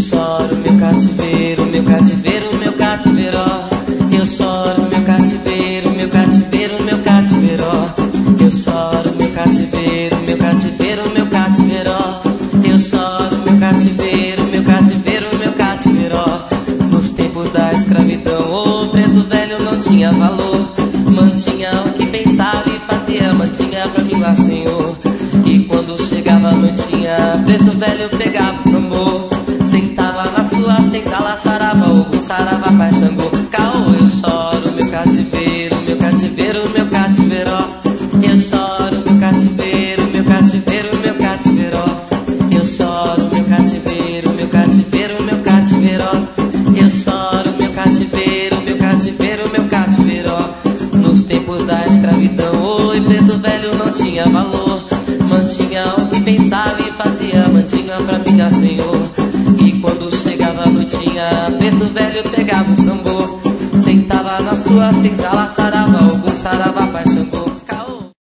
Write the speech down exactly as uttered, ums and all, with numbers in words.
choro, meu cativeiro, meu cativeiro, meu cativeiro. Eu choro, meu cativeiro, meu cativeiro, meu cativeiro. Eu choro, meu cativeiro, meu cativeiro, meu cativeiro. Eu choro, meu cativeiro, meu cativeiro, meu cativeiro. Nos tempos da escravidão, o preto velho não tinha valor. Mantinha o que pensava e fazia, mantinha pra mim lá, Senhor. E quando chegava a noitinha, preto velho pegava o tambor, sentava na sua senzala, sarava o sarava, pai Xangô. Caô, eu choro, meu cativeiro, meu cativeiro, meu cativeiro. Eu choro, meu cativeiro, meu cativeiro, meu cativeiro. Eu choro, meu cativeiro, meu cativeiro, meu cativeiro. Eu choro, meu cativeiro, meu cativeiro, meu cativeiro. Nos tempos da escravidão, oi, preto velho não tinha valor. Mantinha o que pensava e fazia, mantinha pra mim, Senhor. E quando chegava a noitinha, preto velho pegava o tambor, sentava na sua senzala,